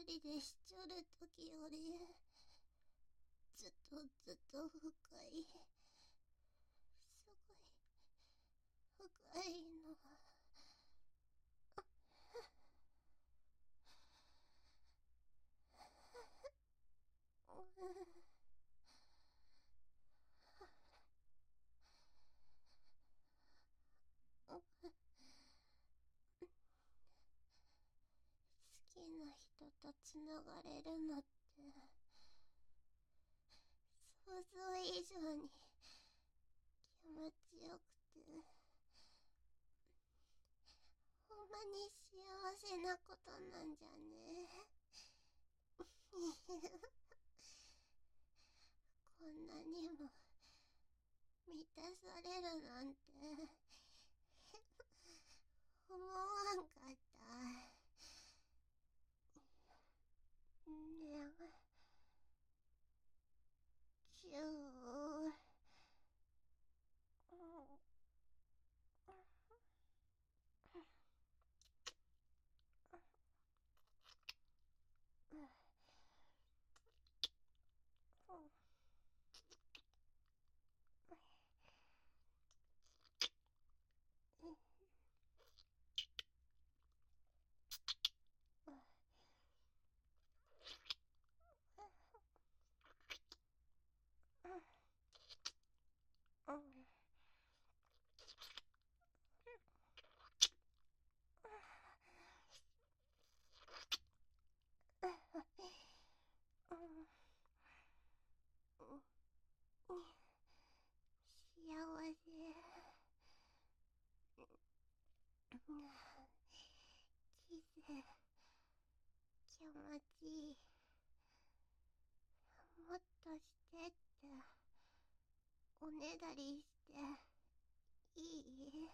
人でしちょるときよりずっと深い、すごい深いの。好きな人とつながれるのって想像以上に気持ちよくて、ほんまに幸せなことなんじゃね。こんなにも満たされるなんて思わんかった。ねえ、チュー。幸せ。キス気持ちいい。もっとしてっておねだりしていい？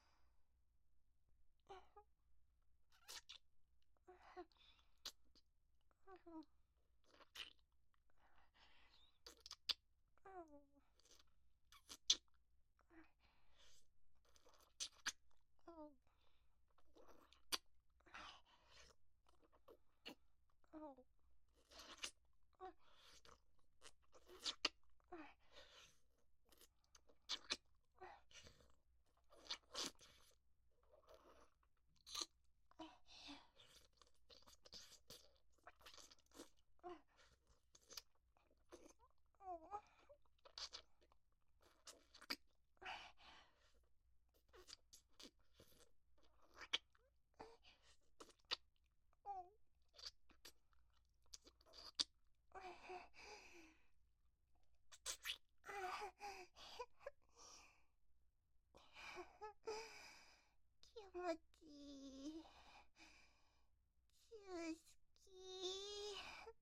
気持ちいい。チュー好き。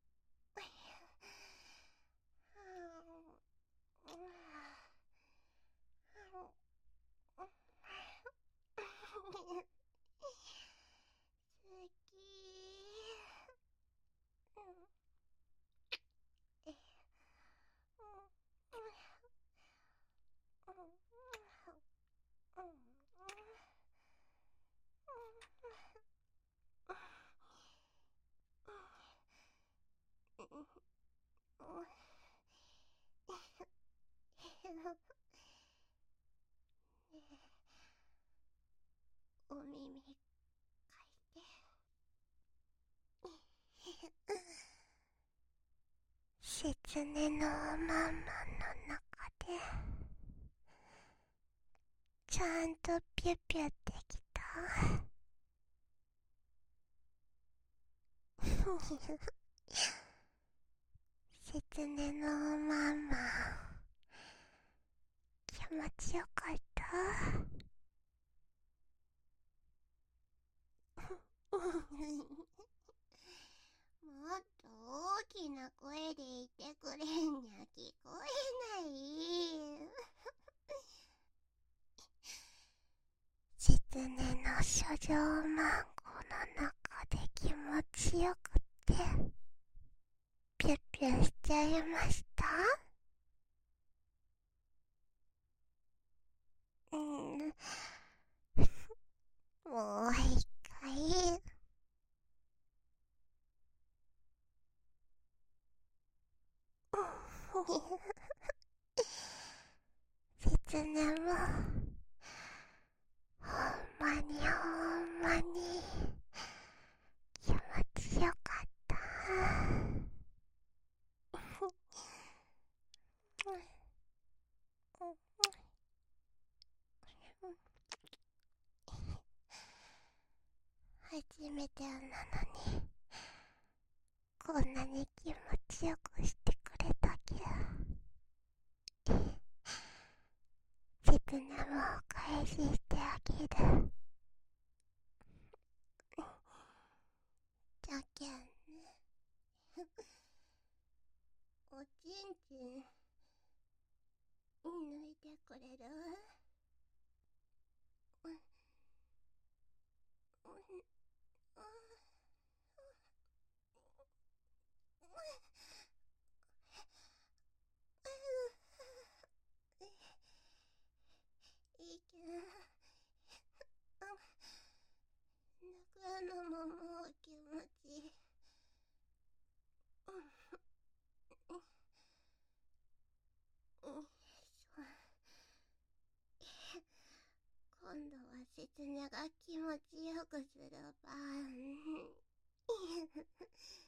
好き。お耳かいて。狐のまんまの中でちゃんとピュピュってきた。狐のまんま気持ちよかった。もっと大きな声で言ってくれんにゃ聞こえない。狐の書状マンゴの中で気持ちよくてピュッピュしちゃいました。もう一回。 切ねもほんまにほんまに気持ちよかった。初めてなのにこんなに気持ちよくしてくれたきゃ。切ねもお返ししてあげる。じゃけんね。おちんちん抜いてくれる？いいけん。抜くのももう気持ちいい。今度は切ねが気持ちよくする番。